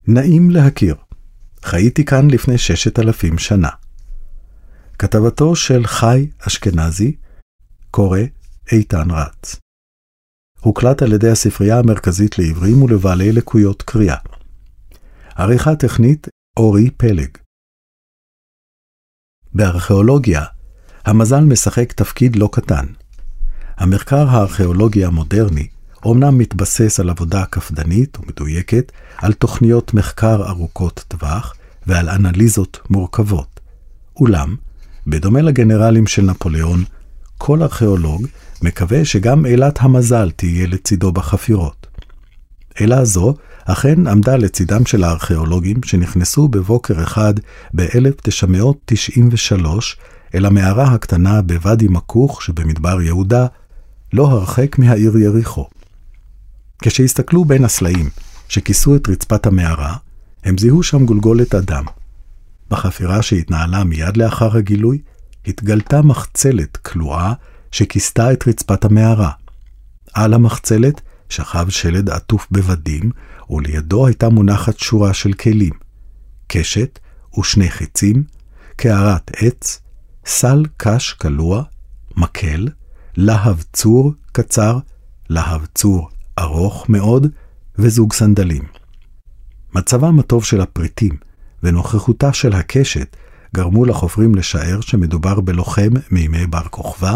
נעים להכיר. חייתי כאן לפני 6,000 שנה. כתבתו של חי אשכנזי, קורא איתן רץ. הוקלט על ידי הספרייה המרכזית לעברים ולבעלי לקויות קריאה. עריכה טכנית אורי פלג. בארכיאולוגיה, המזל משחק תפקיד לא קטן. המחקר הארכיאולוגי המודרני אומנם מתבסס על עבודה קפדנית ומדויקת, על תוכניות מחקר ארוכות טווח ועל אנליזות מורכבות. אולם, בדומה לגנרלים של נפוליאון, כל ארכיאולוג מקווה שגם אלת המזל תהיה לצידו בחפירות. אלה זו אכן עמדה לצידם של הארכיאולוגים שנכנסו בבוקר אחד ב-1993 אל המערה הקטנה בוואדי מקוך שבמדבר יהודה, לא הרחק מהעיר יריחו. כשהסתכלו בין הסלעים שכיסו את רצפת המערה, הם זיהו שם גולגולת אדם. בחפירה שהתנהלה מיד לאחר הגילוי, התגלתה מחצלת כלואה שכיסתה את רצפת המערה. על המחצלת שכב שלד עטוף בבדים, ולידו הייתה מונחת שורה של כלים, קשת ושני חיצים, קערת עץ, סל קש קלוע, מקל, להב צור קצר, להב צור ארוך מאוד, וזוג סנדלים. מצבם הטוב של הפריטים ונוכחותה של הקשת גרמו לחופרים לשער שמדובר בלוחם מימי בר כוכבא,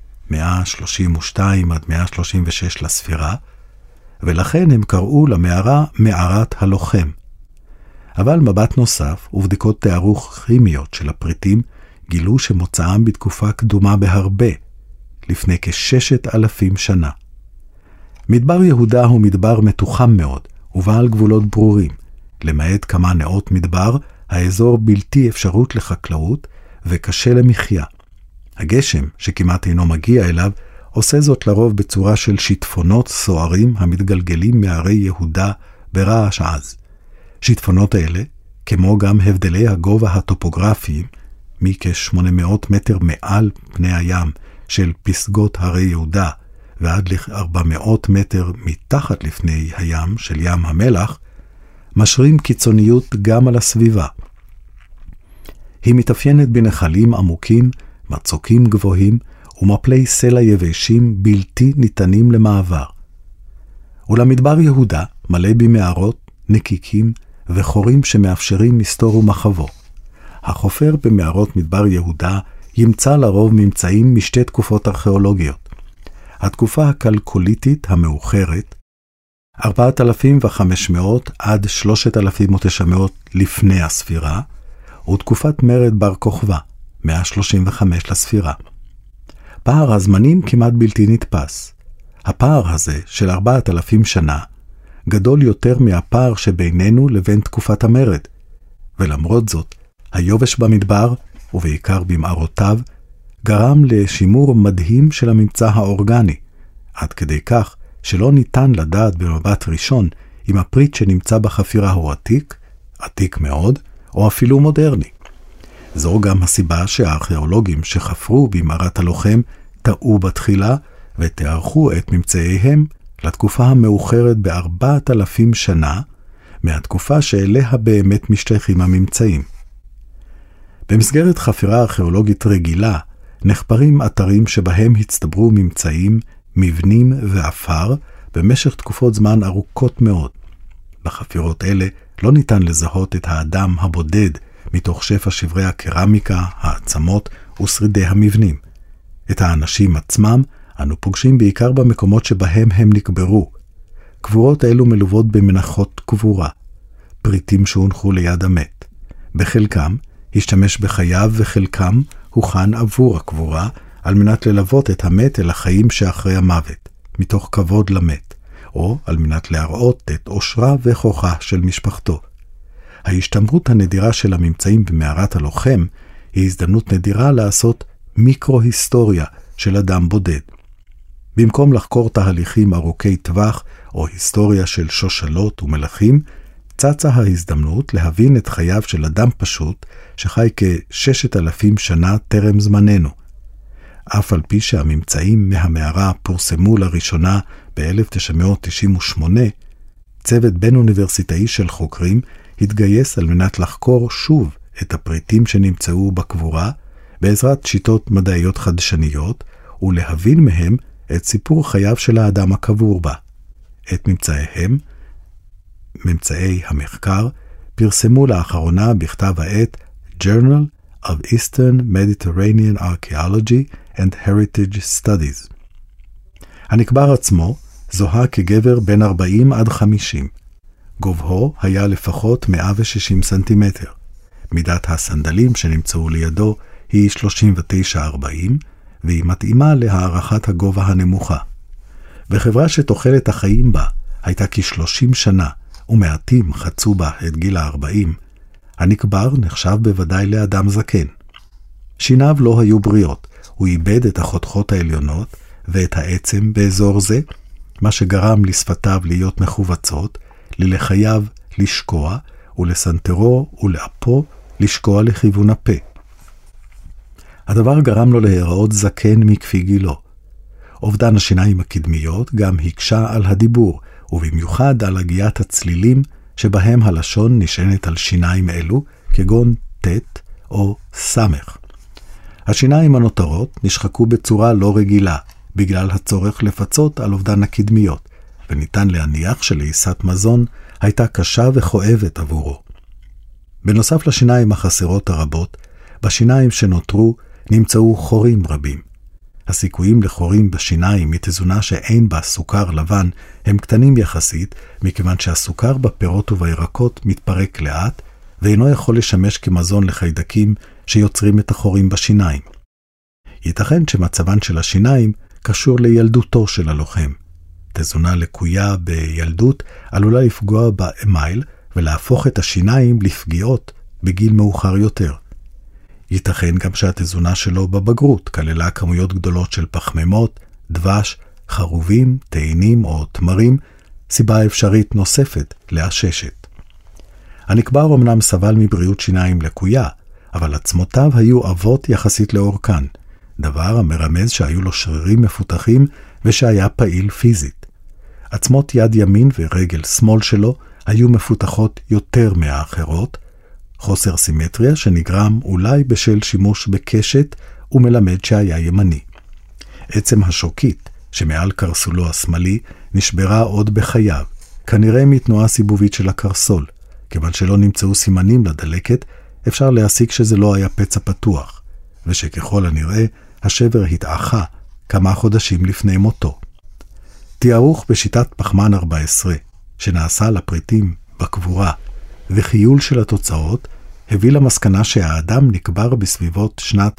132 עד 136 לספירה, ולכן הם קראו למערה מערת הלוחם. אבל מבט נוסף ובדיקות תארוך כימיות של הפריטים גילו שמוצאם בתקופה קדומה בהרבה, לפני כ6,000 שנה. מדבר יהודה הוא מדבר מתוחם מאוד ובעל גבולות ברורים. למעט כמה נאות מדבר, האזור בלתי אפשרות לחקלאות וקשה למחיה. הגשם, שכמעט אינו מגיע אליו, עושה זאת לרוב בצורה של שיטפונות סוערים המתגלגלים מערי יהודה ברעש עז. שיטפונות אלה, כמו גם הבדלי הגובה הטופוגרפיים, מכ-800 מטר מעל פני הים של פסגות הרי יהודה, ועד ל-400 מטר מתחת לפני הים של ים המלח, משרים קיצוניות גם על הסביבה. היא מתאפיינת בנחלים עמוקים, מצוקים גבוהים ומפלי סלע יבשים בלתי ניתנים למעבר. ולמדבר יהודה מלא במערות, נקיקים וחורים שמאפשרים מסתור ומחבו. החופר במערות מדבר יהודה ימצא לרוב ממצאים משתי תקופות ארכיאולוגיות. התקופה הקלקוליתית המאוחרת, 4,500 עד 3,900 לפני הספירה, ותקופת מרד בר כוכבא, 135 לספירה. פער הזמנים כמעט בלתי נתפס. הפער הזה של 4,000 שנה גדול יותר מהפער שבינינו לבין תקופת המרד, ולמרות זאת, היובש במדבר, ובעיקר במערותיו, גרם לשימור מדהים של הממצא האורגני, עד כדי כך שלא ניתן לדעת במבט ראשון אם הפריט שנמצא בחפירה הוא עתיק, עתיק מאוד, או אפילו מודרני. זו גם הסיבה שהארכיאולוגים שחפרו במערת הלוחם טעו בתחילה ותארכו את ממצאיהם לתקופה המאוחרת ב4,000 שנה, מהתקופה שאליה באמת משתייכים הממצאים. במסגרת חפירה ארכיאולוגית רגילה, נחפרים אתרים שבהם הצטברו ממצאים, מבנים ואפר במשך תקופות זמן ארוכות מאוד. בחפירות אלה לא ניתן לזהות את האדם הבודד מתוך שפע שברי הקרמיקה, העצמות ושרידי המבנים. את האנשים עצמם אנו פוגשים בעיקר במקומות שבהם הם נקברו. קבורות אלו מלוות במנחות קבורה, פריטים שהונחו ליד המת. בחלקם השתמש בחייו וחלקם הוכן עבור הקבורה על מנת ללוות את המת אל החיים שאחרי המוות, מתוך כבוד למת, או על מנת להראות את עושרה וכוחה של משפחתו. ההשתמרות הנדירה של הממצאים במערת הלוחם היא הזדמנות נדירה לעשות מיקרו-היסטוריה של אדם בודד. במקום לחקור תהליכים ארוכי טווח או היסטוריה של שושלות ומלכים, צצה ההזדמנות להבין את חייו של אדם פשוט שחי כ6,000 שנה טרם זמננו. אף על פי שהממצאים מהמערה פורסמו לראשונה ב-1998, צוות בין אוניברסיטאי של חוקרים התגייס על מנת לחקור שוב את הפריטים שנמצאו בקבורה, בעזרת שיטות מדעיות חדשניות, ולהבין מהם את סיפור חייו של האדם הקבור בה. את ממצאי המחקר, פרסמו לאחרונה בכתב העת Journal of Eastern Mediterranean Archaeology and Heritage Studies. הנקבר עצמו זוהה כגבר בין 40 עד 50. גובהו היה לפחות 160 סנטימטר. מידת הסנדלים שנמצאו לידו היא 39-40, והיא מתאימה להערכת הגובה הנמוכה. בחברה שתוחלת החיים בה הייתה כ-30 שנה, ומעטים חצו בה את גיל ה-40, הנקבר נחשב בוודאי לאדם זקן. שיניו לא היו בריאות, הוא איבד את החותכות העליונות ואת העצם באזור זה, מה שגרם לשפתיו להיות מחובצות, ללחייו לשקוע, ולסנטרו ולאפו לשקוע לכיוון הפה. הדבר גרם לו להיראות זקן מכפי גילו. אובדן השיניים הקדמיות גם הקשה על הדיבור, ובמיוחד על הגיית הצלילים שבהם הלשון נשענת על שיניים אלו, כגון תת או סמך. השיניים הנותרות נשחקו בצורה לא רגילה, בגלל הצורך לפצות על אובדן הקדמיות, וניתן להניח שלעיסת מזון הייתה קשה וכואבת עבורו. בנוסף לשיניים החסרות הרבות, בשיניים שנותרו נמצאו חורים רבים. הסיכויים לחורים בשיניים מתזונה שאין בה סוכר לבן הם קטנים יחסית, מכיוון שהסוכר בפירות ובירקות מתפרק לאט, ואינו יכול לשמש כמזון לחיידקים שיוצרים את החורים בשיניים. ייתכן שמצבן של השיניים קשור לילדותו של הלוחם. תזונה לקויה בילדות עלולה לפגוע באמייל ולהפוך את השיניים לפגיעות בגיל מאוחר יותר. ייתכן גם שהתזונה שלו בבגרות כללה כמויות גדולות של פחמימות, דבש, חרובים, טעינים או תמרים, סיבה אפשרית נוספת לעששת. הנקבר אמנם סבל מבריאות שיניים לקויה, אבל עצמותיו היו עבות יחסית לאורכן, דבר המרמז שהיו לו שרירים מפותחים ושהיה פעיל פיזית. עצמות יד ימין ורגל שמאל שלו היו מפותחות יותר מהאחרות, חוסר סימטריה שנגרם אולי בשל שימוש בקשת ומלמד שהיה ימני. עצם השוקית שמעל קרסולו השמאלי נשברה עוד בחייו, כנראה מתנועה סיבובית של הקרסול. כיוון שלא נמצאו סימנים לדלקת, אפשר להסיק שזה לא היה פצע פתוח, ושככל הנראה השבר התאחה כמה חודשים לפני מותו. תיארוך בשיטת פחמן 14, שנעשה לפריטים בקבורה, וחיול של התוצאות, הביא למסקנה שהאדם נקבר בסביבות שנת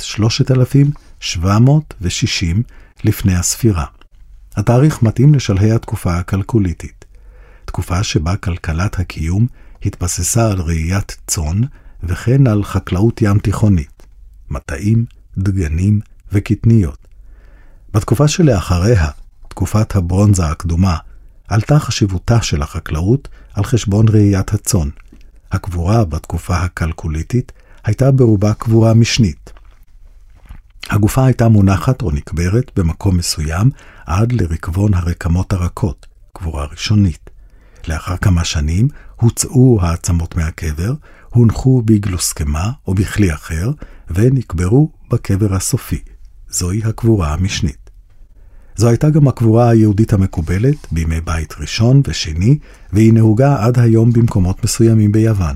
3760 לפני הספירה. התאריך מתאים לשלהי התקופה הקלקוליתית, תקופה שבה כלכלת הקיום התבססה על ראיית צאן וכן על חקלאות ים תיכונית, מטעים, דגנים וקטניות. בתקופה שלאחריה, תקופת הברונזה הקדומה, עלתה חשיבותה של החקלאות על חשבון ראיית הצאן. הקבורה בתקופה הקלקוליתית הייתה ברובה קבורה משנית. הגופה הייתה מונחת או נקברת במקום מסוים עד לרקבון הרקמות הרכות, קבורה ראשונית. לאחר כמה שנים הוצאו העצמות מהקבר, הונחו בגלוסקמה או בכלי אחר, ונקברו בקבר הסופי. זוהי הקבורה המשנית. זו הייתה גם הקבורה היהודית המקובלת בימי בית ראשון ושני, והיא נהוגה עד היום במקומות מסוימים ביוון.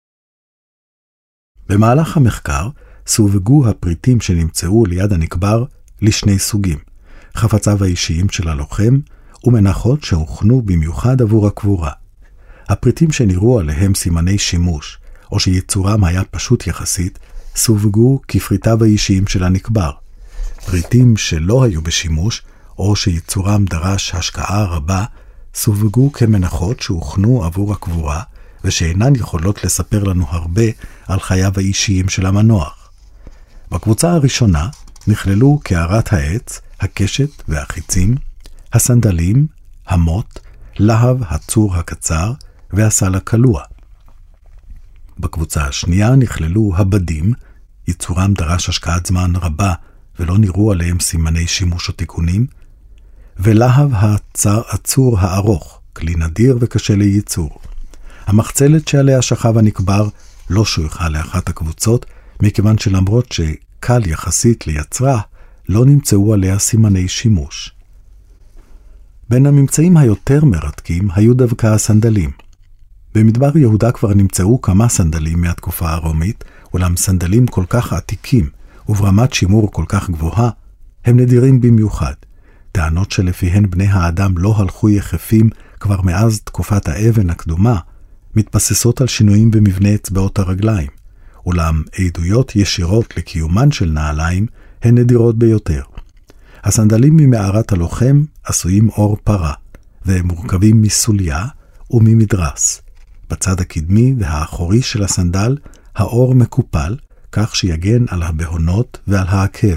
במהלך המחקר סווגו הפריטים שנמצאו ליד הנקבר לשני סוגים, חפציו האישיים של הלוחם ומנחות שהוכנו במיוחד עבור הקבורה. הפריטים שנראו עליהם סימני שימוש, או שיצורם היה פשוט יחסית, סווגו כפריטיו האישיים של הנקבר. פריטים שלא היו בשימוש, או שיצורם דרש השקעה רבה, סווגו כמנחות שהוכנו עבור הקבורה, ושאינן יכולות לספר לנו הרבה על חייו האישיים של המנוח. בקבוצה הראשונה נכללו קערת העץ, הקשת והחיצים, הסנדלים, המוט, להב הצור הקצר והסל הקלוע. בקבוצה השנייה נכללו הבדים, יצורם דרש השקעת זמן רבה ולא נראו עליהם סימני שימוש או תיקונים, ולהב הצור הארוך, כלי נדיר וקשה לייצור. המחצלת שעליה שכב הנקבר לא שויכה לאחת הקבוצות, מכיוון שלמרות שקל יחסית ליצרה, לא נמצאו עליה סימני שימוש. בין הממצאים היותר מרתקים היו דווקא הסנדלים. במדבר יהודה כבר נמצאו כמה סנדלים מהתקופה הרומית, אולם סנדלים כל כך עתיקים וברמת שימור כל כך גבוהה, הם נדירים במיוחד. טענות שלפיהן בני האדם לא הלכו יחפים כבר מאז תקופת האבן הקדומה, מתבססות על שינויים במבנה אצבעות הרגליים, אולם עדויות ישירות לקיומן של נעליים הן נדירות ביותר. הסנדלים ממערת הלוחם עשויים אור פרה, והם מורכבים מסוליה וממדרס. בצד הקדמי והאחורי של הסנדל, האור מקופל, כך שיגן על הבהונות ועל העקב.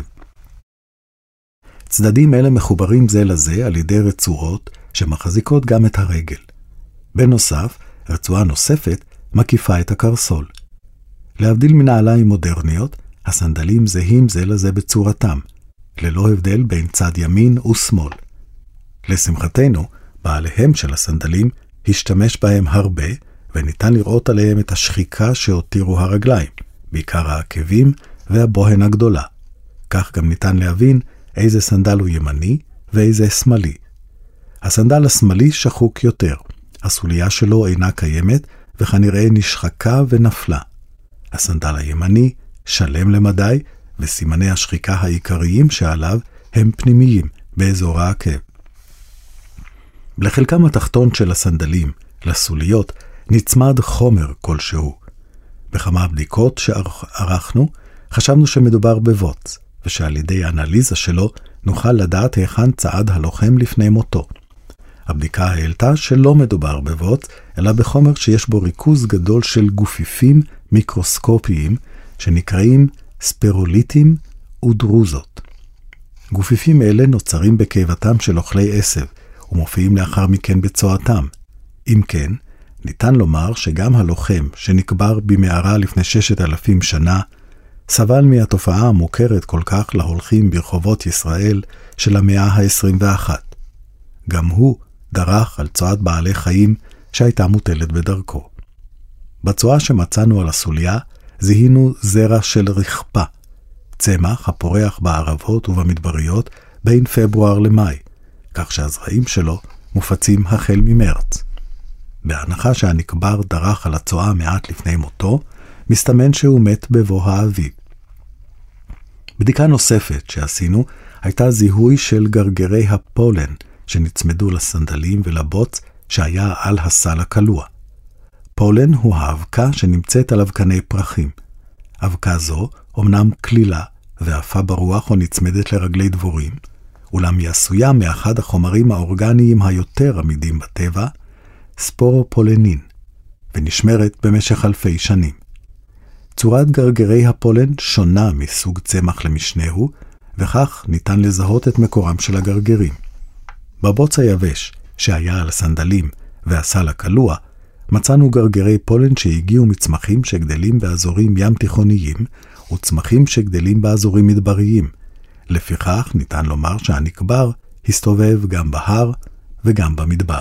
צדדים אלה מחוברים זה לזה על ידי רצועות שמחזיקות גם את הרגל. בנוסף, רצועה נוספת מקיפה את הקרסול. להבדיל מנעליים מודרניות, הסנדלים זהים זה לזה בצורתם, ללא הבדל בין צד ימין ושמאל. לשמחתנו, בעליהם של הסנדלים השתמש בהם הרבה, וניתן לראות עליהם את השחיקה שהותירו הרגליים, בעיקר העקבים והבוהן הגדולה. כך גם ניתן להבין איזה סנדל הוא ימני ואיזה שמאלי. הסנדל השמאלי שחוק יותר, הסוליה שלו אינה קיימת וכנראה נשחקה ונפלה. הסנדל הימני שלם למדי, וסימני השחיקה העיקריים שעליו הם פנימיים באזור העקב. לחלקם התחתון של הסנדלים, לסוליות, נצמד חומר כלשהו. בכמה בדיקות שערכנו, חשבנו שמדובר בבוץ, ושעל ידי האנליזה שלו נוכל לדעת היכן צעד הלוחם לפני מותו. הבדיקה העלתה שלא מדובר בבוץ, אלא בחומר שיש בו ריכוז גדול של גופיפים מיקרוסקופיים, שנקראים ספירוליטים ודרוזות. גופיפים אלה נוצרים בקיבתם של אוכלי עשב, ומופיעים לאחר מכן בצואתם. אם כן, ניתן לומר שגם הלוחם שנקבר במערה לפני 6,000 שנה, סבל מהתופעה המוכרת כל כך להולכים ברחובות ישראל של המאה ה-21. גם הוא דרך על צואת בעלי חיים שהייתה מוטלת בדרכו. בצואה שמצאנו על הסוליה, זיהינו זרע של רחפה, צמח הפורח בערבות ובמדבריות בין פברואר למאי, כך שהזרעים שלו מופצים החל ממרץ. בהנחה שהנקבר דרך על הצואה מעט לפני מותו, מסתמן שהוא מת בבוא האביב. בדיקה נוספת שעשינו הייתה זיהוי של גרגרי הפולן שנצמדו לסנדלים ולבוץ שהיה על הסל הקלוע. פולן הוא האבקה שנמצאת על אבקני פרחים. אבקה זו אומנם כלילה ואפה ברוח או נצמדת לרגלי דבורים, אולם היא עשויה מאחד החומרים האורגניים היותר עמידים בטבע, ספורופולנין, ונשמרת במשך אלפי שנים. צורת גרגרי הפולן שונה מסוג צמח למשנהו, וכך ניתן לזהות את מקורם של הגרגרים. בבוץ היבש, שהיה על הסנדלים והסל הקלוע, מצאנו גרגרי פולן שהגיעו מצמחים שגדלים באזורים ים תיכוניים, וצמחים שגדלים באזורים מדבריים. לפיכך ניתן לומר שהנקבר הסתובב גם בהר וגם במדבר.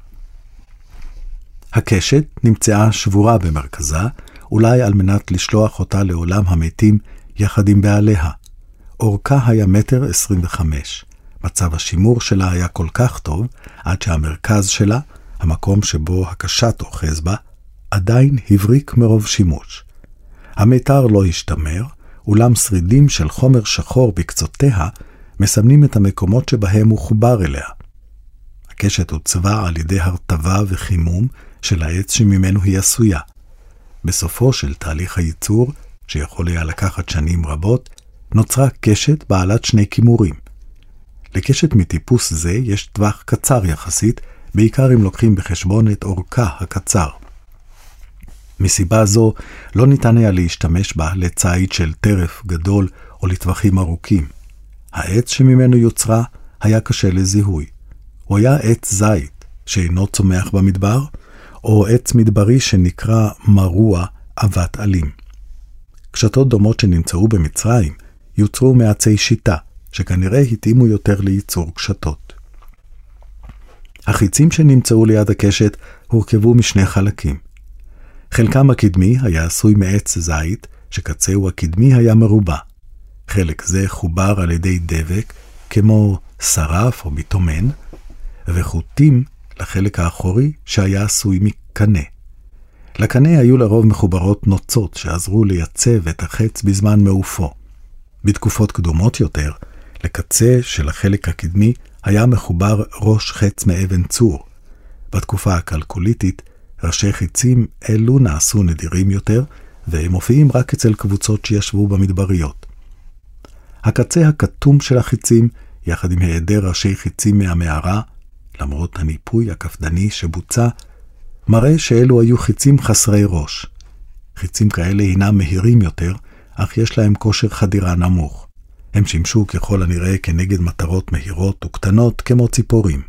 הקשת נמצאה שבורה במרכזה, אולי על מנת לשלוח אותה לעולם המתים יחד עם בעליה. אורכה היה 1.25 מטר. מצב השימור שלה היה כל כך טוב, עד שהמרכז שלה, המקום שבו הקשת אוחז בה, עדיין הבריק מרוב שימוש. המיתר לא השתמר, אולם שרידים של חומר שחור בקצותיה מסמנים את המקומות שבהם הוא חובר אליה. הקשת הוצבה על ידי הרטבה וחימום של העץ שממנו היא עשויה. בסופו של תהליך הייצור, שיכול היה לקחת שנים רבות, נוצרה קשת בעלת שני כימורים. לקשת מטיפוס זה יש טווח קצר יחסית, בעיקר אם לוקחים בחשבון את אורכה הקצר. מסיבה זו לא ניתן היה להשתמש בה לצייד של טרף גדול או לטווחים ארוכים. העץ שממנו יוצרה היה קשה לזיהוי. הוא היה עץ זית שאינו צומח במדבר, או עץ מדברי שנקרא מרוע אבט אלים. קשתות דומות שנמצאו במצרים יוצרו מעצי שיטה, שכנראה התאימו יותר לייצור קשתות. החיצים שנמצאו ליד הקשת הורכבו משני חלקים. חלקם הקדמי היה עשוי מעץ זית, שקצהו הקדמי היה מרובע. חלק זה חובר על ידי דבק, כמו שרף או ביטומן, וחוטים לחלק האחורי שהיה עשוי מקנה. לקנה היו לרוב מחוברות נוצות שעזרו לייצב את החץ בזמן מעופו. בתקופות קדומות יותר, לקצה של החלק הקדמי היה מחובר ראש חץ מאבן צור. בתקופה הקלקוליתית, ראשי חיצים אלו נעשו נדירים יותר, והם מופיעים רק אצל קבוצות שישבו במדבריות. הקצה הכתום של החיצים, יחד עם היעדר ראשי חיצים מהמערה, למרות הניפוי הקפדני שבוצע, מראה שאלו היו חיצים חסרי ראש. חיצים כאלה הינם מהירים יותר, אך יש להם כושר חדירה נמוך. הם שימשו ככל הנראה כנגד מטרות מהירות וקטנות כמו ציפורים.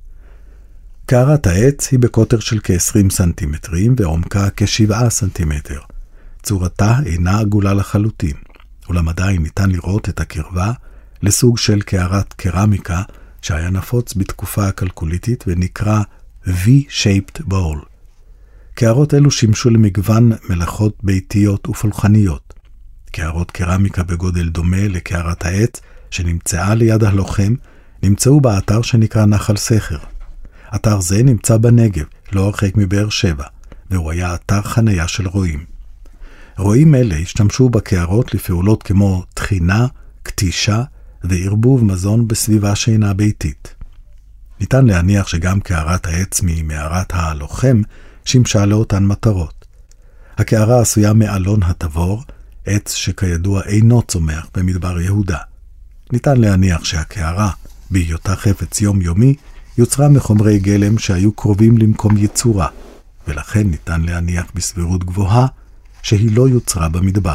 קערת העץ היא בקוטר של כ-20 סנטימטרים ועומקה כ7 סנטימטר. צורתה אינה עגולה לחלוטין, אולם עדיין ניתן לראות את הקרבה לסוג של קערת קרמיקה שהיה נפוץ בתקופה הקלקוליתית ונקרא V-shaped bowl. קערות אלו שימשו למגוון מלאכות ביתיות ופולחניות. קערות קרמיקה בגודל דומה לקערת העץ שנמצאה ליד הלוחם נמצאו באתר שנקרא נחל סכר. אתר זה נמצא בנגב, לא הרחק מבאר שבע, והוא היה אתר חניה של רועים. רועים אלה השתמשו בקערות לפעולות כמו תחינה, קטישה וערבוב מזון בסביבה שאינה ביתית. ניתן להניח שגם קערת העץ ממערת הלוחם שימשה לאותן מטרות. הקערה עשויה מאלון התבור, עץ שכידוע אינו צומח במדבר יהודה. ניתן להניח שהקערה, בהיותה חפץ יומיומי, יוצרה מחומרי גלם שהיו קרובים למקום ייצורה, ולכן ניתן להניח בסבירות גבוהה שהיא לא יוצרה במדבר.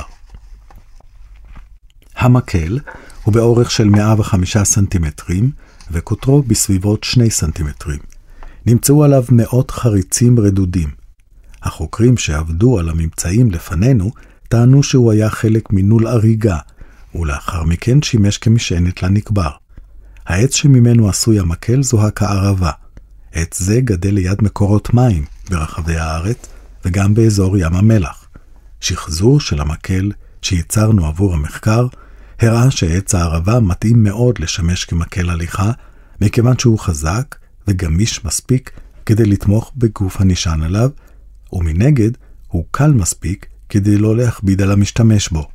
המקל הוא באורך של 105 סנטימטרים, וקוטרו בסביבות 2 סנטימטרים. נמצאו עליו מאות חריצים רדודים. החוקרים שעבדו על הממצאים לפנינו טענו שהוא היה חלק מנול אריגה, ולאחר מכן שימש כמשענת לנקבר. העץ שממנו עשוי המקל זו הקערבה. עץ זה גדל ליד מקורות מים ברחבי הארץ וגם באזור ים המלח. שחזור של המקל שיצרנו עבור המחקר הראה שעץ הערבה מתאים מאוד לשמש כמקל הליכה, מכיוון שהוא חזק וגמיש מספיק כדי לתמוך בגוף הנשען עליו, ומנגד הוא קל מספיק כדי לא להכביד על המשתמש בו.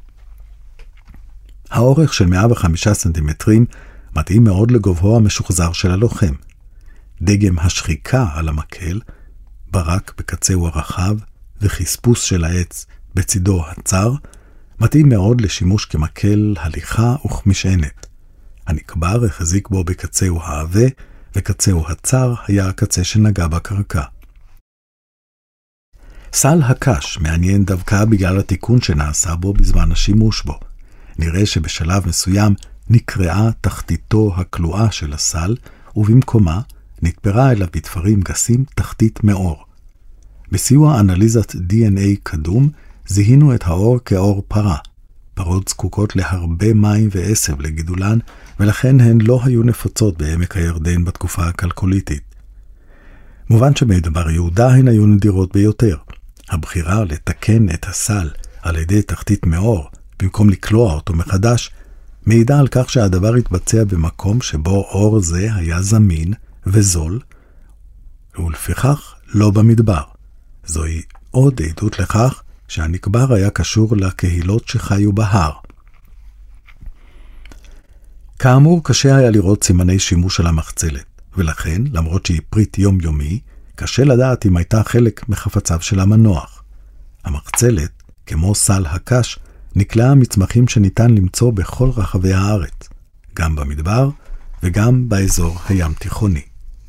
האורך של 105 סנטימטרים מתאים מאוד לגובהו המשוחזר של הלוחם. דגם השחיקה על המקל, ברק בקצהו הרחב וחספוס של העץ בצידו הצר, מתאים מאוד לשימוש כמקל הליכה וכמשענת. הנקבר החזיק בו בקצהו העבה, וקצהו הצר היה הקצה שנגע בקרקע. סל הקש מעניין דווקא בגלל התיקון שנעשה בו בזמן השימוש בו. נראה שבשלב מסוים נקראה תחתיתו הכלואה של הסל, ובמקומה נתפרה אליו בתפרים גסים תחתית מאור. בסיוע אנליזת DNA קדום, זיהינו את האור כאור פרה. פרות זקוקות להרבה מים ועשב לגידולן, ולכן הן לא היו נפוצות בעמק הירדן בתקופה הקלקוליתית. מובן שבמדבר יהודה הן היו נדירות ביותר. הבחירה לתקן את הסל על ידי תחתית מאור, במקום לקלוע אותו מחדש, מעידה על כך שהדבר התבצע במקום שבו אור זה היה זמין וזול, ולפיכך לא במדבר. זוהי עוד עדות לכך שהנקבר היה קשור לקהילות שחיו בהר. כאמור, קשה היה לראות סימני שימוש על המחצלת, ולכן, למרות שהיא פריט יומיומי, קשה לדעת אם הייתה חלק מחפציו של המנוח. המחצלת, כמו סל הקש, נקלעה מצמחים שניתן למצוא בכל רחבי הארץ, גם במדבר וגם באזור הים תיכוני.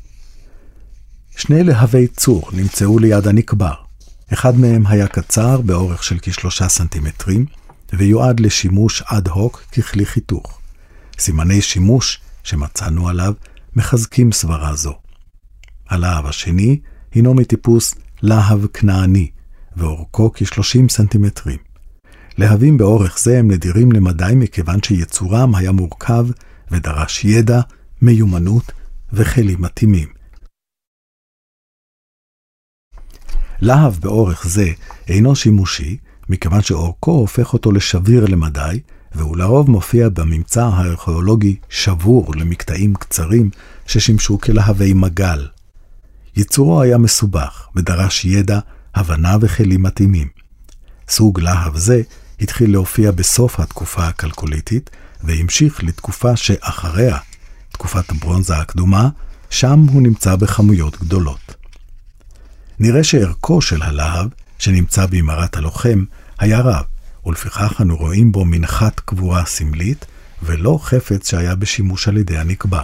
2 להבי צור נמצאו ליד הנקבר. אחד מהם היה קצר באורך של כ3 סנטימטרים, ויועד לשימוש אד הוק ככלי חיתוך. סימני שימוש שמצאנו עליו מחזקים סברה זו. הלהב השני הינו מטיפוס להב כנעני, ואורכו כ30 סנטימטרים. להבים באורך זה הם נדירים למדי מכיוון שיצורם היה מורכב ודרש ידע, מיומנות וכלים מתאימים. להב באורך זה אינו שימושי, מכיוון שאורכו הופך אותו לשביר למדי, והוא לרוב מופיע בממצא הארכיאולוגי שבור למקטעים קצרים ששימשו כלהבי מגל. ייצורו היה מסובך ודרש ידע, הבנה וכלים מתאימים. סוג להב זה התחיל להופיע בסוף התקופה הכלקוליתית, והמשיך לתקופה שאחריה, תקופת הברונזה הקדומה, שם הוא נמצא בכמויות גדולות. נראה שערכו של הלהב, שנמצא במערת הלוחם, היה רב, ולפיכך אנו רואים בו מנחת קבורה סמלית, ולא חפץ שהיה בשימוש על ידי הנקבר.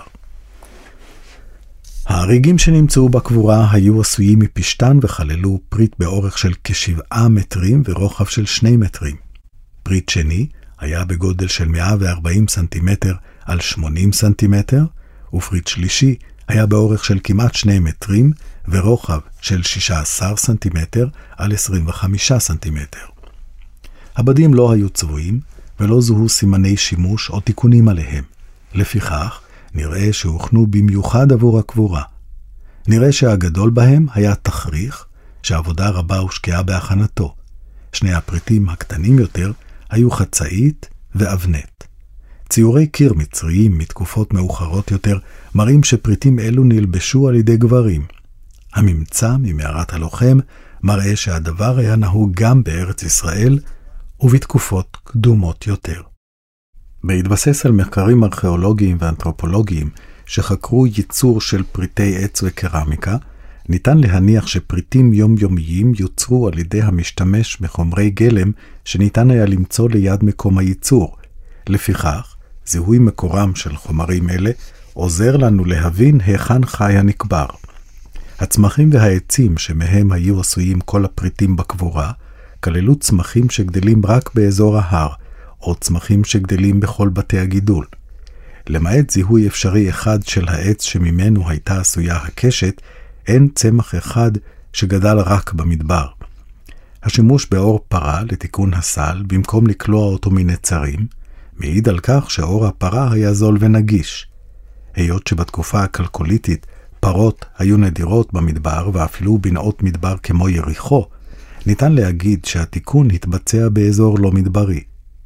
ההריגים שנמצאו בקבורה היו עשויים מפשטן וכללו פריט באורך של כ7 מטרים ורוחב של 2 מטרים. פריט שני היה בגודל של 140 סנטימטר על 80 סנטימטר, ופריט שלישי היה באורך של כמעט 2 מטרים ורוחב של 16 סנטימטר על 25 סנטימטר. הבדים לא היו צבועים ולא זוהו סימני שימוש או תיקונים עליהם. לפיכך, נראה שהוכנו במיוחד עבור הקבורה. נראה שהגדול בהם היה תחריך, שעבודה רבה הושקעה בהכנתו. שני הפריטים הקטנים יותר היו חצאית ואבנת. ציורי קיר מצריים מתקופות מאוחרות יותר מראים שפריטים אלו נלבשו על ידי גברים. הממצא ממערת הלוחם מראה שהדבר היה נהוג גם בארץ ישראל ובתקופות קדומות יותר. בהתבסס על מחקרים ארכיאולוגיים ואנתרופולוגיים שחקרו ייצור של פריטי עץ וקרמיקה, ניתן להניח שפריטים יומיומיים יוצרו על ידי המשתמש בחומרי גלם שניתן היה למצוא ליד מקום הייצור. לפיכך, זיהוי מקורם של חומרים אלה עוזר לנו להבין היכן חי הנקבר. הצמחים והעצים שמהם היו עשויים כל הפריטים בקבורה, כללו צמחים שגדלים רק באזור ההר, או צמחים שגדלים בכל בתי הגידול. למעט זיהוי אפשרי אחד של העץ שממנו הייתה עשויה הקשת, אין צמח אחד שגדל רק במדבר. השימוש באור פרה לתיקון הסל, במקום לקלוע אותו מנצרים, מעיד על כך שאור הפרה היה זול ונגיש. היות שבתקופה הכלקוליתית פרות היו נדירות במדבר ואפילו בנאות מדבר כמו יריחו, ניתן להגיד שהתיקון התבצע באזור לא מדברי.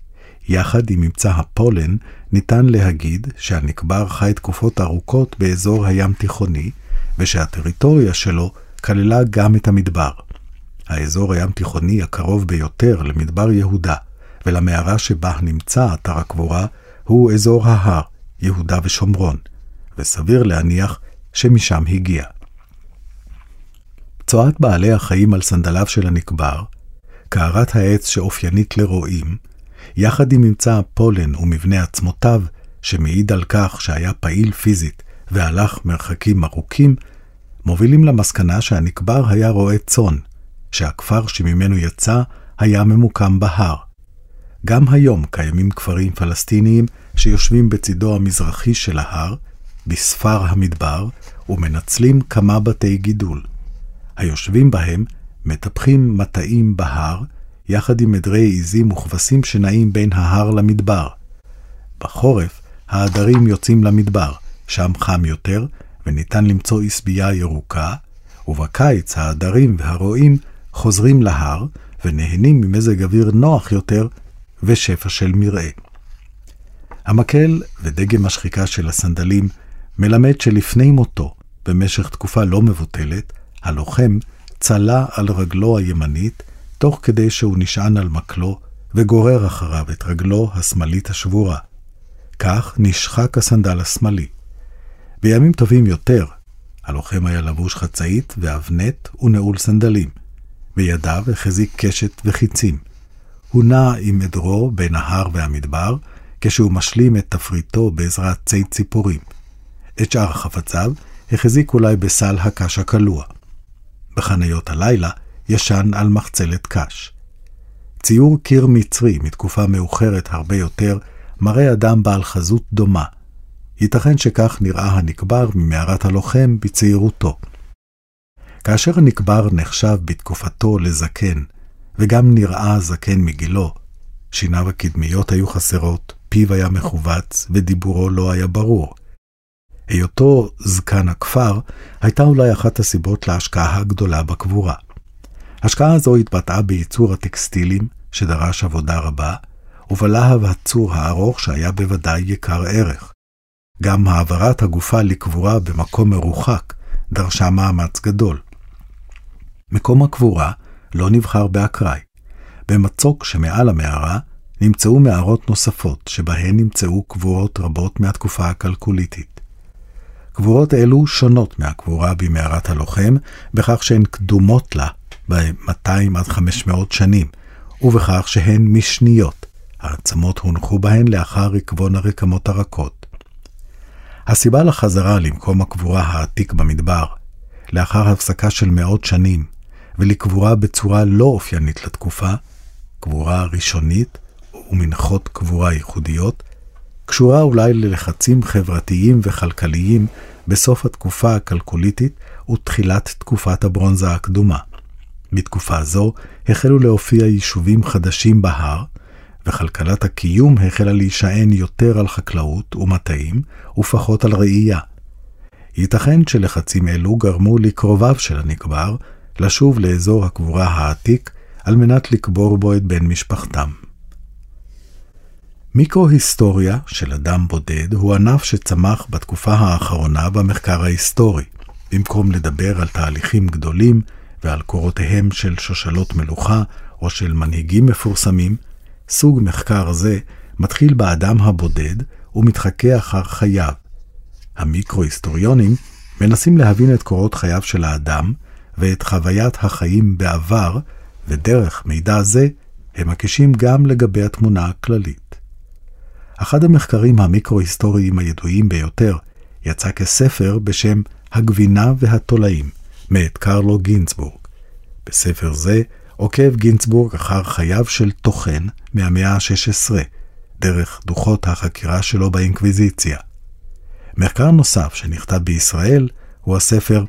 יחד עם ממצא הפולן, ניתן להגיד שהנקבר חי תקופות ארוכות באזור הים תיכוני, ושהטריטוריה שלו כללה גם את המדבר. האזור הים תיכוני הקרוב ביותר למדבר יהודה, ולמערה שבה נמצא אתר הקבורה, הוא אזור ההר, יהודה ושומרון, וסביר להניח שמשם הגיע. צואת בעלי החיים על סנדליו של הנקבר, קערת העץ שאופיינית לרועים, יחד עם ממצא הפולן ומבנה עצמותיו, שמעיד על כך שהיה פעיל פיזית והלך מרחקים ארוכים, מובילים למסקנה שהנקבר היה רועה צאן, שהכפר שממנו יצא היה ממוקם בהר. גם היום קיימים כפרים פלסטיניים שיושבים בצידו המזרחי של ההר, בספר המדבר, ומנצלים כמה בתי גידול. היושבים בהם מטפחים מטעים בהר, יחד עם מדרי עיזים וכבשים שנעים בין ההר למדבר. בחורף, העדרים יוצאים למדבר, שם חם יותר, וניתן למצוא עשבייה ירוקה, ובקיץ העדרים והרועים חוזרים להר, ונהנים ממזג אוויר נוח יותר, ושפע של מרעה. המקל ודגם השחיקה של הסנדלים מלמד שלפני מותו, במשך תקופה לא מבוטלת, הלוחם צלה על רגלו הימנית, תוך כדי שהוא נשען על מקלו, וגורר אחריו את רגלו השמאלית השבורה. כך נשחק הסנדל השמאלי. בימים טובים יותר, הלוחם היה לבוש חצאית ואבנת ונעול סנדלים. בידיו החזיק קשת וחיצים. הוא נע עם עדרו בין ההר והמדבר, כשהוא משלים את תפריטו בעזרת צי ציפורים. את שאר חפציו החזיק אולי בסל הקש הקלוע. בחניות הלילה ישן על מחצלת קש. ציור קיר מצרי מתקופה מאוחרת הרבה יותר מראה אדם בעל חזות דומה. ייתכן שכך נראה הנקבר ממערת הלוחם בצעירותו. כאשר הנקבר נחשב בתקופתו לזקן, וגם נראה זקן מגילו, שיניו הקדמיות היו חסרות, פיו היה מחובץ ודיבורו לא היה ברור. היותו זקן הכפר הייתה אולי אחת הסיבות להשקעה הגדולה בקבורה. השקעה זו התבטאה בייצור הטקסטילים שדרש עבודה רבה, ובלהב הצור הארוך שהיה בוודאי יקר ערך. גם העברת הגופה לקבורה במקום מרוחק דרשה מאמץ גדול. מקום הקבורה לא נבחר באקראי. במצוק שמעל המערה נמצאו מערות נוספות שבהן נמצאו קבורות רבות מהתקופה הקלקוליתית. קבורות אלו שונות מהקבורה במערת הלוחם בכך שהן קדומות לה ב-200 עד 500 שנים, ובכך שהן משניות. העצמות הונחו בהן לאחר ריקבון הרקמות הרכות. הסיבה לחזרה למקום הקבורה העתיק במדבר, לאחר הפסקה של מאות שנים, ולקבורה בצורה לא אופיינית לתקופה, קבורה ראשונית ומנחות קבורה ייחודיות, קשורה אולי ללחצים חברתיים וכלכליים בסוף התקופה הקלקוליתית ותחילת תקופת הברונזה הקדומה. בתקופה זו החלו להופיע יישובים חדשים בהר, וכלכלת הקיום החלה להישען יותר על חקלאות ומטעים ופחות על ראייה. ייתכן שלחצים אלו גרמו לקרוביו של הנקבר לשוב לאזור הקבורה העתיק על מנת לקבור בו את בן משפחתם. מיקרו-היסטוריה של אדם בודד הוא ענף שצמח בתקופה האחרונה במחקר ההיסטורי. במקום לדבר על תהליכים גדולים ועל קורותיהם של שושלות מלוכה או של מנהיגים מפורסמים, סוג מחקר זה מתחיל באדם הבודד ומתחכה אחר חייו. המיקרו-היסטוריונים מנסים להבין את קורות חייו של האדם ואת חוויית החיים בעבר, ודרך מידע זה הם מקישים גם לגבי התמונה הכללית. אחד המחקרים המיקרו-היסטוריים הידועים ביותר יצא כספר בשם הגבינה והתולעים, מאת קרלו גינסבורג. בספר זה עוקב גינסבורג אחר חייו של טוחן מהמאה ה-16, דרך דוחות החקירה שלו באינקוויזיציה. מחקר נוסף שנכתב בישראל הוא הספר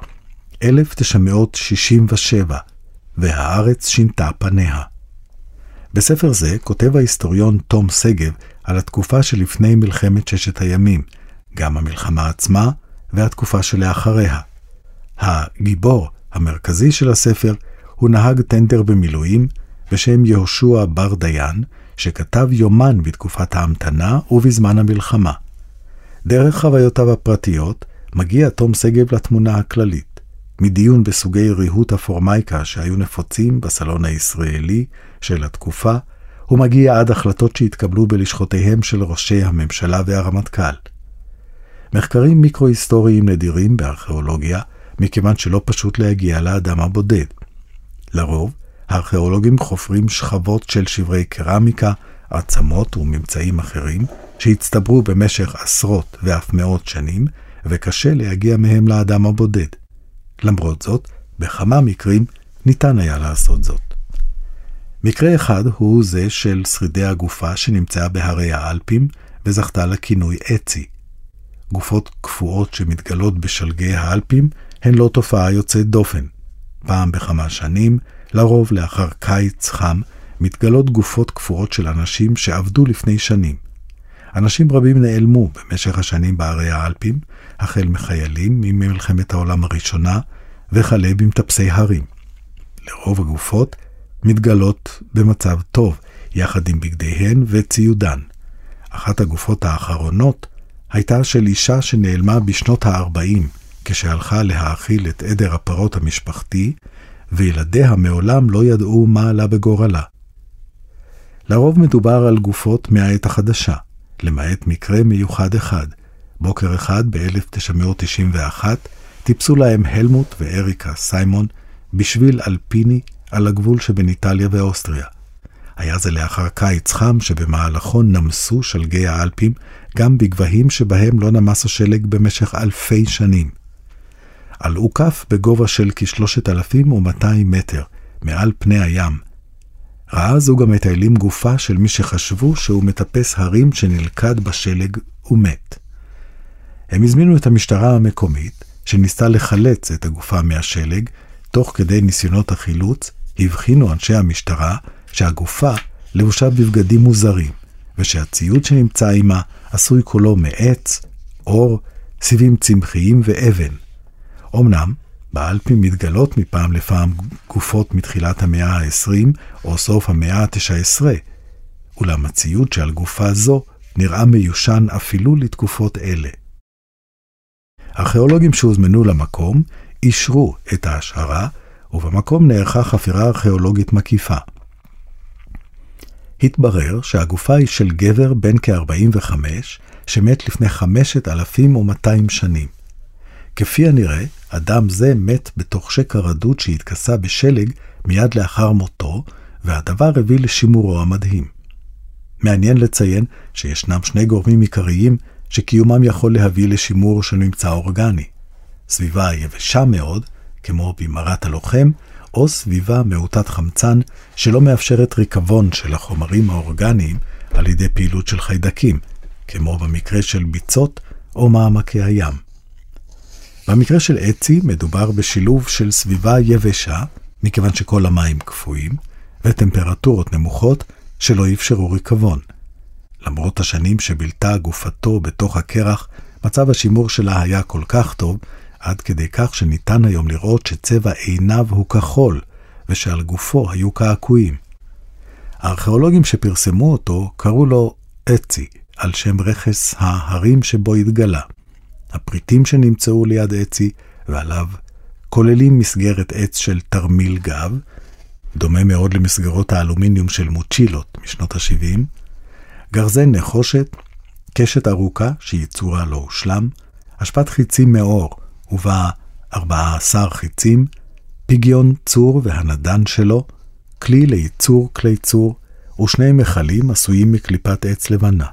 1967, והארץ שינתה פניה. בספר זה כותב ההיסטוריון תום שגב על התקופה שלפני מלחמת ששת הימים, גם המלחמה עצמה והתקופה שלאחריה. הגיבור המרכזי של הספר הוא נהג טנדר במילואים בשם יהושע בר דיין, שכתב יומן בתקופת ההמתנה ובזמן המלחמה. דרך חוויותיו הפרטיות מגיע תום שגב לתמונה הכללית, מדיון בסוגי ריהוט הפורמייקה שהיו נפוצים בסלון הישראלי של התקופה, הוא מגיע עד החלטות שהתקבלו בלשכותיהם של ראשי הממשלה והרמטכ"ל. מחקרים מיקרו-היסטוריים נדירים בארכיאולוגיה, מכיוון שלא פשוט להגיע לאדם הבודד. לרוב, הארכיאולוגים חופרים שכבות של שברי קרמיקה, עצמות וממצאים אחרים, שהצטברו במשך עשרות ואף מאות שנים, וקשה להגיע מהם לאדם הבודד. למרות זאת, בכמה מקרים ניתן היה לעשות זאת. מקרה אחד הוא זה של שרידי הגופה שנמצאה בהרי האלפים וזכתה לכינוי אצי. גופות קפואות שמתגלות בשלגי האלפים הן לא תופעה יוצאת דופן. פעם בכמה שנים, לרוב לאחר קיץ חם, מתגלות גופות קפואות של אנשים שעבדו לפני שנים. אנשים רבים נעלמו במשך השנים בהרי האלפים, החל מחיילים ממלחמת העולם הראשונה וכלה במטפסי הרים. לרוב הגופות מתגלות במצב טוב, יחד עם בגדיהן וציודן. אחת הגופות האחרונות הייתה של אישה שנעלמה בשנות ה-40, כשהלכה להאכיל את עדר הפרות המשפחתי, וילדיה מעולם לא ידעו מה עלה בגורלה. לרוב מדובר על גופות מהעת החדשה, למעט מקרה מיוחד אחד. בוקר אחד ב-1991 טיפסו להם הלמוט ואריקה סיימון בשביל אלפיני על הגבול שבין איטליה ואוסטריה. היה זה לאחר קיץ חם שבמהלכו נמסו שלגי האלפים גם בגבהים שבהם לא נמס השלג במשך אלפי שנים. על עוקף בגובה של כ-3,200 מטר מעל פני הים. ראה זוג המטיילים גופה של מי שחשבו שהוא מטפס הרים שנלכד בשלג ומת. הם הזמינו את המשטרה המקומית שניסתה לחלץ את הגופה מהשלג. תוך כדי ניסיונות החילוץ הבחינו אנשי המשטרה שהגופה לבושה בבגדים מוזרים, ושהציוד שנמצא עימה עשוי כולו מעץ, אור, סיבים צמחיים ואבן. אמנם, באלפים מתגלות מפעם לפעם גופות מתחילת המאה ה-20 או סוף המאה ה-19, אולם הציוד שעל גופה זו נראה מיושן אפילו לתקופות אלה. הארכיאולוגים שהוזמנו למקום אישרו את ההשערה, ובמקום נערכה חפירה ארכיאולוגית מקיפה. התברר שהגופה היא של גבר בן כ-45 שמת לפני 5,200 שנים. כפי הנראה, אדם זה מת בתוך שקע רדוד שהתכסה בשלג מיד לאחר מותו, והדבר הביא לשימורו המדהים. מעניין לציין שישנם שני גורמים עיקריים שקיומם יכול להביא לשימור של ממצא אורגני. סביבה יבשה מאוד, כמו במערת הלוחם, או סביבה מעוטת חמצן שלא מאפשרת ריקבון של החומרים האורגניים על ידי פעילות של חיידקים, כמו במקרה של ביצות או מעמקי הים. במקרה של אצי מדובר בשילוב של סביבה יבשה, מכיוון שכל המים קפואים, וטמפרטורות נמוכות שלא אפשרו ריקבון. למרות השנים שבילתה גופתו בתוך הקרח, מצב השימור שלה היה כל כך טוב, עד כדי כך שניתן היום לראות שצבע עיניו הוא כחול, ושעל גופו היו קעקועים. הארכיאולוגים שפרסמו אותו קראו לו אצי, על שם רכס ההרים שבו התגלה. הפריטים שנמצאו ליד אצי ועליו כוללים מסגרת עץ של תרמיל גב, דומה מאוד למסגרות האלומיניום של מוצ'ילות משנות ה-70, גרזן נחושת, קשת ארוכה שיצורה לא הושלם, השפת חיצים מאור ובה 14 חיצים, פיגיון צור והנדן שלו, כלי לייצור כלי צור ושני מחלים עשויים מקליפת עץ לבנה.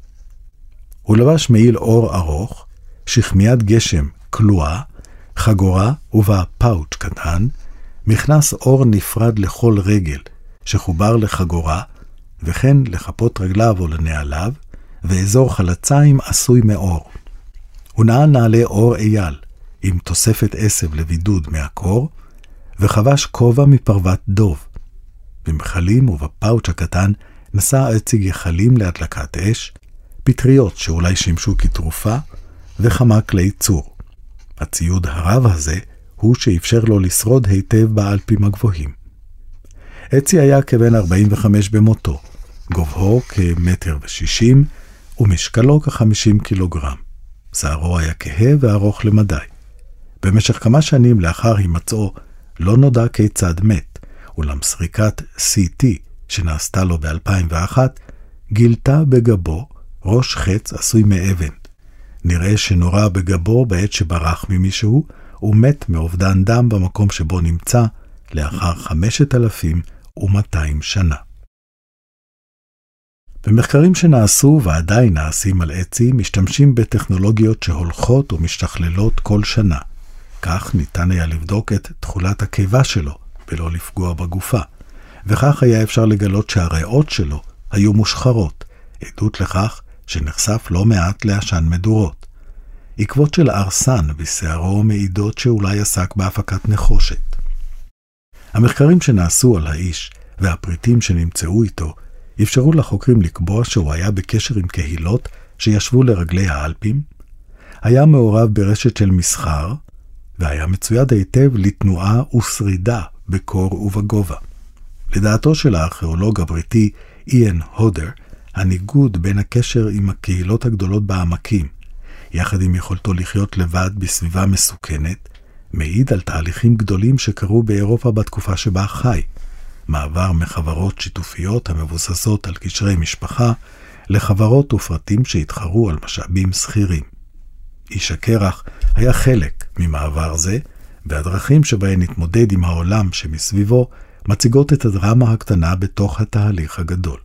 הוא לבש מעיל אור ארוך, שכמיית גשם כלואה, חגורה ובה פאוץ' קטן, מכנס אור נפרד לכל רגל שחובר לחגורה, וכן לחפות רגליו או לנעליו, ואזור חלציים עשוי מאור. הוא נעל נעלי אור אייל, עם תוספת עשב לבידוד מהקור, וחבש כובע מפרוות דוב. במחלים ובפאוץ' הקטן נשא אציג יחלים להדלקת אש, פטריות שאולי שימשו כתרופה, וכמה כלי צור. הציוד הרב הזה הוא שאפשר לו לשרוד היטב באלפים הגבוהים. אצי היה כבן 45 במותו, גובהו כ1.60 מטר, ומשקלו כ50 קילוגרם. שערו היה כהה וארוך למדי. במשך כמה שנים לאחר הימצאו לא נודע כיצד מת, אולם סריקת CT שנעשתה לו ב-2001 גילתה בגבו ראש חץ עשוי מאבן. נראה שנורא בגבו בעת שברח ממישהו, ומת מאובדן דם במקום שבו נמצא לאחר 5,200 שנה. במחקרים שנעשו ועדיין נעשים על אצי, משתמשים בטכנולוגיות שהולכות ומשתכללות כל שנה. כך ניתן היה לבדוק את תכולת הקיבה שלו, ולא לפגוע בגופה. וכך היה אפשר לגלות שהריאות שלו היו מושחרות, עדות לכך שנחשף לא מעט לעשן מדורות. עקבות של ארסן בשערו מעידות שאולי עסק בהפקת נחושת. המחקרים שנעשו על האיש והפריטים שנמצאו איתו אפשרו לחוקרים לקבוע שהוא היה בקשר עם קהילות שישבו לרגלי האלפים, היה מעורב ברשת של מסחר, והיה מצויד היטב לתנועה ושרידה בקור ובגובה. לדעתו של הארכיאולוג הבריטי איאן הודר, הניגוד בין הקשר עם הקהילות הגדולות בעמקים, יחד עם יכולתו לחיות לבד בסביבה מסוכנת, מעיד על תהליכים גדולים שקרו באירופה בתקופה שבה חי, מעבר מחברות שיתופיות המבוססות על קשרי משפחה, לחברות ופרטים שהתחרו על משאבים סחירים. איש הקרח היה חלק ממעבר זה, והדרכים שבהן התמודד עם העולם שמסביבו מציגות את הדרמה הקטנה בתוך התהליך הגדול.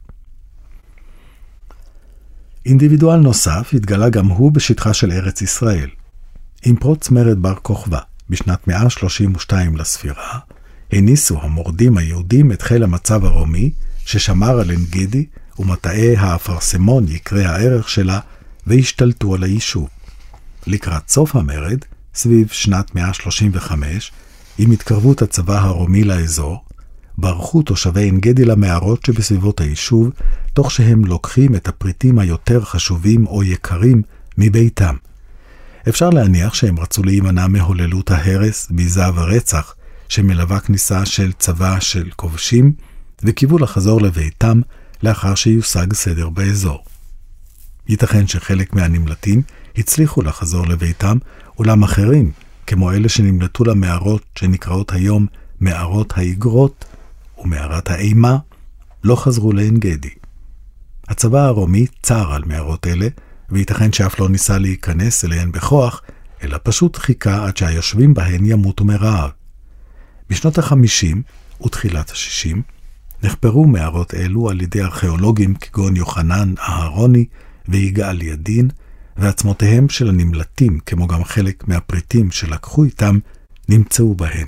אינדיבידואל נוסף התגלה גם הוא בשטחה של ארץ ישראל. עם פרוץ מרד בר כוכבא, בשנת 132 לספירה, הניסו המורדים היהודים את חיל המצב הרומי, ששמר על עין גדי ומטעי האפרסמון יקרי הערך שלה, והשתלטו על היישוב. לקראת סוף המרד, סביב שנת 135, עם התקרבות הצבא הרומי לאזור, ברחו תושבי עין גדי למערות שבסביבות היישוב, תוך שהם לוקחים את הפריטים היותר חשובים או יקרים מביתם. אפשר להניח שהם רצו להימנע מהוללות ההרס, ביזה ורצח, שמלווה כניסה של צבא של כובשים, וקיוו לחזור לביתם לאחר שיושג סדר באזור. ייתכן שחלק מהנמלטים הצליחו לחזור לביתם, אולם אחרים, כמו אלה שנמלטו למערות שנקראות היום מערות האיגרות ומערת האימה, לא חזרו לעין גדי. הצבא הרומי צר על מערות אלה, וייתכן שאף לא ניסה להיכנס אליהן בכוח, אלא פשוט חיכה עד שהיושבים בהן ימותו מרעב. בשנות ה-50 ותחילת ה-60 נחפרו מערות אלו על ידי ארכיאולוגים כגון יוחנן אהרוני ויגאל ידין, ועצמותיהם של הנמלטים, כמו גם חלק מהפריטים שלקחו איתם, נמצאו בהן.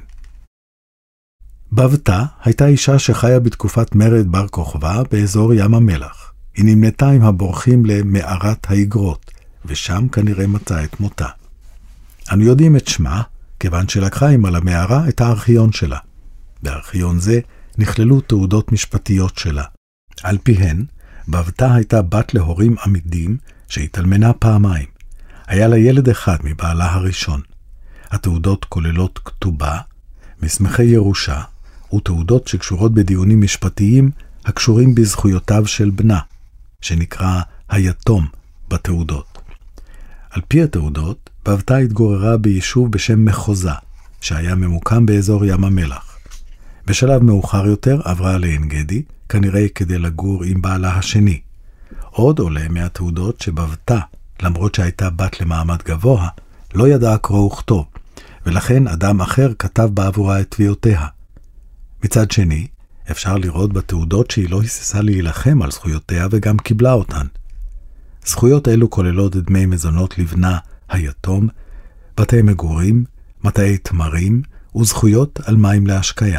בבתה הייתה אישה שחיה בתקופת מרד בר כוכבא באזור ים המלח. היא נמנתה עם הבורחים למערת האיגרות, ושם כנראה מצאה את מותה. אנו יודעים את שמה, כיוון שלקחה עמה למערה את הארכיון שלה. בארכיון זה נכללו תעודות משפטיות שלה. על פיהן, בבתה הייתה בת להורים עמידים שהתאלמנה פעמיים. היה לה ילד אחד מבעלה הראשון. התעודות כוללות כתובה, מסמכי ירושה, ותעודות שקשורות בדיונים משפטיים הקשורים בזכויותיו של בנה, שנקרא היתום בתעודות. על פי התעודות, בבתה התגוררה ביישוב בשם מחוזה, שהיה ממוקם באזור ים המלח. בשלב מאוחר יותר עברה לעין גדי, כנראה כדי לגור עם בעלה השני. עוד עולה מהתעודות שבבתה, למרות שהייתה בת למעמד גבוה, לא ידעה קרוא וכתוב, ולכן אדם אחר כתב בעבורה את תביעותיה. מצד שני, אפשר לראות בתעודות שהיא לא היססה להילחם על זכויותיה וגם קיבלה אותן. זכויות אלו כוללות דמי מזונות לבנה היתום, בתי מגורים, מטעי תמרים וזכויות על מים להשקיה.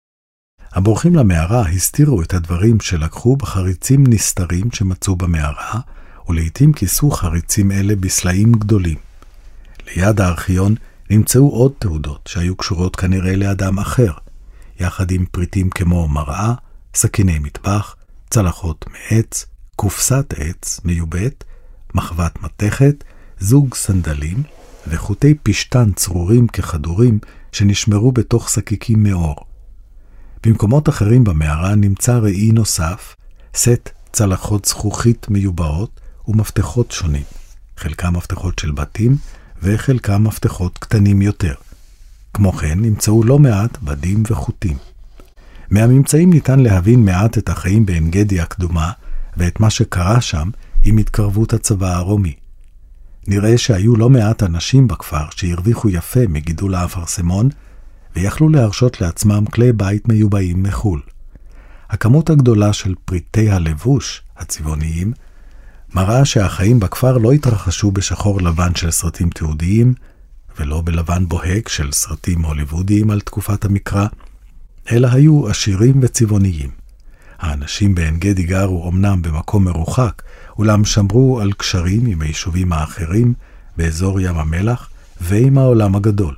הבורחים למערה הסתירו את הדברים שלקחו בחריצים נסתרים שמצאו במערה, ולעיתים כיסו חריצים אלה בסלעים גדולים. ליד הארכיון נמצאו עוד תעודות שהיו קשורות כנראה לאדם אחר, יחד עם פריטים כמו מראה, סכיני מטבח, צלחות מעץ, קופסת עץ מיובט, מחבת מתכת, זוג סנדלים וחוטי פשטן צרורים כחדורים שנשמרו בתוך סקיקים מאור. במקומות אחרים במערה נמצא ראי נוסף, סט צלחות זכוכית מיובאות ומפתחות שונים, חלקם מפתחות של בתים וחלקם מפתחות קטנים יותר. כמו כן נמצאו לא מעט בדים וחוטים. מהממצאים ניתן להבין מעט את החיים בעין גדי הקדומה ואת מה שקרה שם עם התקרבות הצבא הרומי. נראה שהיו לא מעט אנשים בכפר שהרוויחו יפה מגידול האפרסמון ויכלו להרשות לעצמם כלי בית מיובאים מחול. הכמות הגדולה של פריטי הלבוש הצבעוניים מראה שהחיים בכפר לא התרחשו בשחור לבן של סרטים תיעודיים ולא בלבן בוהק של סרטים הוליוודיים על תקופת המקרא, אלא היו עשירים וצבעוניים. האנשים בעין גדי גרו אמנם במקום מרוחק, אולם שמרו על קשרים עם היישובים האחרים באזור ים המלח ועם העולם הגדול.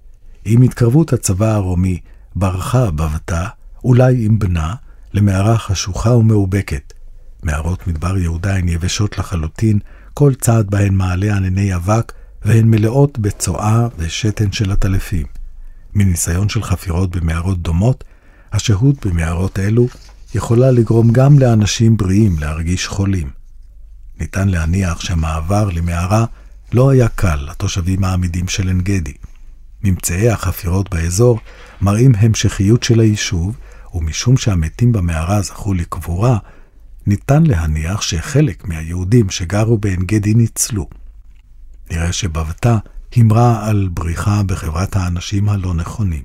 עם התקרבות הצבא הרומי ברחה בבתה, אולי עם בנה, למערה חשוכה ומאובקת. מערות מדבר יהודה הן יבשות לחלוטין, כל צעד בהן מעלה ענני אבק, והן מלאות בצועה ושתן של הטלפים. מניסיון של חפירות במערות דומות, השהות במערות אלו יכולה לגרום גם לאנשים בריאים להרגיש חולים. ניתן להניח שהמעבר למערה לא היה קל לתושבים העמידים של עין גדי. ממצאי החפירות באזור מראים המשכיות של היישוב, ומשום שהמתים במערה זכו לקבורה, ניתן להניח שחלק מהיהודים שגרו בעין גדי ניצלו. נראה שבבתה המרה על בריחה בחברת האנשים הלא נכונים.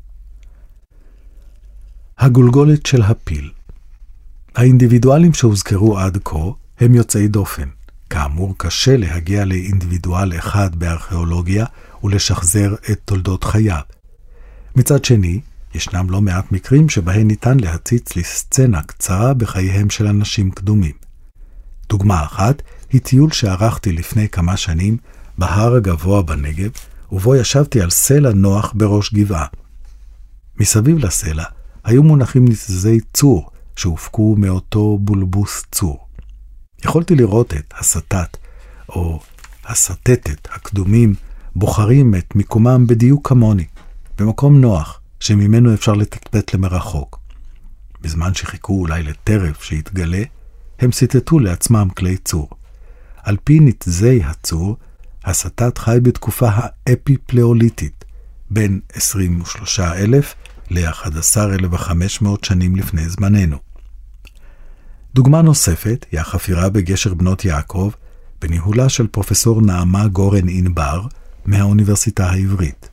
הגולגולת של הפיל. האינדיבידואלים שהוזכרו עד כה הם יוצאי דופן. כאמור, קשה להגיע לאינדיבידואל אחד בארכיאולוגיה ולשחזר את תולדות חייו. מצד שני, ישנם לא מעט מקרים שבהם ניתן להציץ לסצנה קצרה בחייהם של אנשים קדומים. דוגמה אחת היא טיול שערכתי לפני כמה שנים בהר הגבוה בנגב, ובו ישבתי על סלע נוח בראש גבעה. מסביב לסלע היו מונחים ניצזי צור שהופקו מאותו בולבוס צור. יכולתי לראות את הסטת או הסטטת, הקדומים, בוחרים את מיקומם בדיוק כמוני, במקום נוח, שממנו אפשר לתפת למרחוק. בזמן שחיכו אולי לטרף שיתגלה, הם סיטטו לעצמם כלי צור. על פי נתזי הצור, הסטת חי בתקופה האפיפלאוליתית, בין 23,000 ל-11,500 שנים לפני זמננו. דוגמה נוספת היא החפירה בגשר בנות יעקב, בניהולה של פרופסור נעמה גורן ענבר מהאוניברסיטה העברית.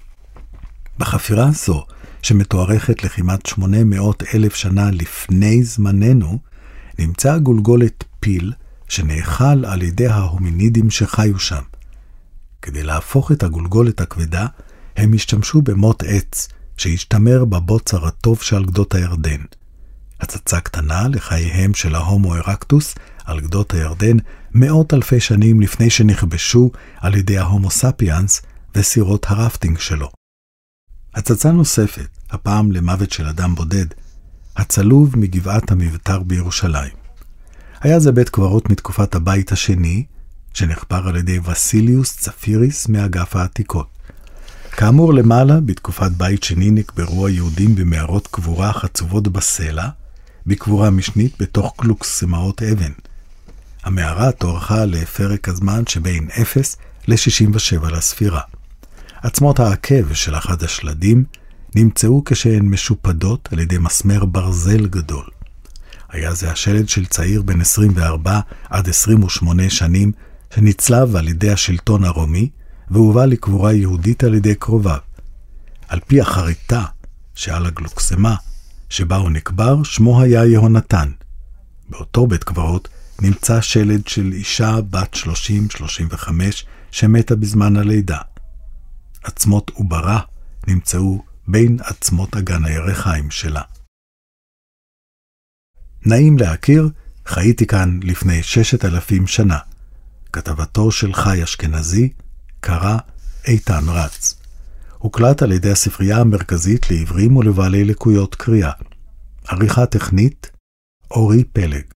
בחפירה זו, שמתוארכת לכמעט 800,000 שנה לפני זמננו, נמצא גולגולת פיל שנאכל על ידי ההומינידים שחיו שם. כדי להפוך את הגולגולת הכבדה, הם השתמשו במוט עץ שהשתמר בבוצר הטוב שעל גדות הירדן. הצצה קטנה לחייהם של ההומו ארקטוס על גדות הירדן מאות אלפי שנים לפני שנכבשו על ידי ההומו ספיאנס וסירות הרפטינג שלו. הצצה נוספת, הפעם למוות של אדם בודד, הצלוב מגבעת המבטר בירושלים. היה זה בית קברות מתקופת הבית השני, שנחפר על ידי וסיליוס צפיריס מאגף העתיקות. כאמור למעלה, בתקופת בית שני נקברו היהודים במערות קבורה חצובות בסלע, בקבורה משנית בתוך קלוקסמאות אבן. המערה תוארכה לפרק הזמן שבין 0 ל-67 לספירה. עצמות העקב של אחד השלדים נמצאו כשהן משופדות על ידי מסמר ברזל גדול. היה זה השלד של צעיר בין 24 עד 28 שנים שנצלב על ידי השלטון הרומי והובא לקבורה יהודית על ידי קרוביו. על פי החריטה שעל הגלוקסמה שבה הוא נקבר, שמו היה יהונתן. באותו בית קברות נמצא שלד של אישה בת 30-35 שמתה בזמן הלידה. עצמות עוברה נמצאו בין עצמות אגן הירחיים שלה. נעים להכיר, חייתי כאן לפני 6,000 שנה. כתבתו של חי אשכנזי קרא איתן רץ. הוקלט על ידי הספרייה המרכזית לעברים ולבעלי לקויות קריאה. עריכה טכנית אורי פלג.